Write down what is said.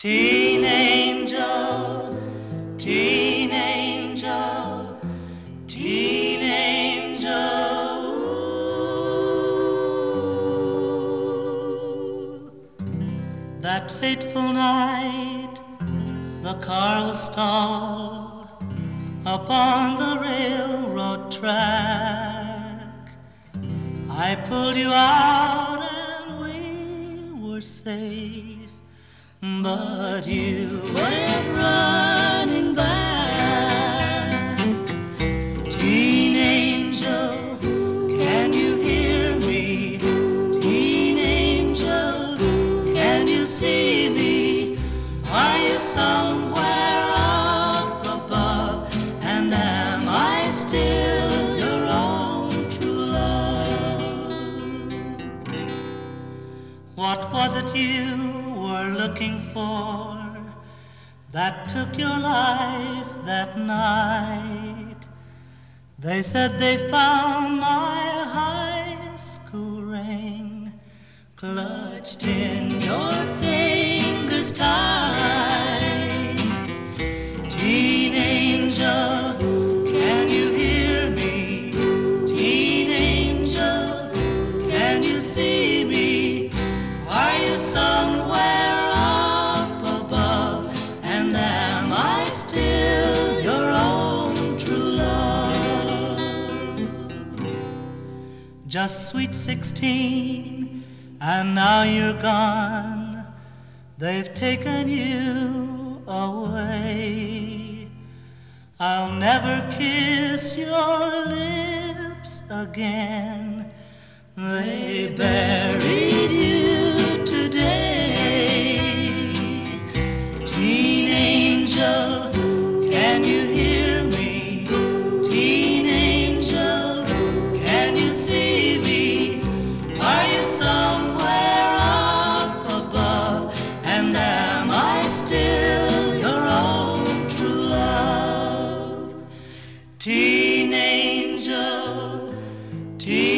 Teen angel, teen angel, teen angel. That fateful night, the car was stalled upon the railroad track. I pulled you out and we were safe, but you went running back. Teen angel, can you hear me? Teen angel, can you see me? Are you somewhere up above? And am I still your own true love? What was it you were looking for that took your life that night? They said they found my high school ring clutched in your fingers tight. Teen angel, can you hear me? Teen angel, can you see me? Are you somewhere up above? And am I still your own true love? Just sweet 16, and now you're gone. They've taken you away. I'll never kiss your lips again. They buried you today. Teen angel, can you hear me? Teen angel, can you see me? Are you somewhere up above? And am I still your own true love? Teen angel, teen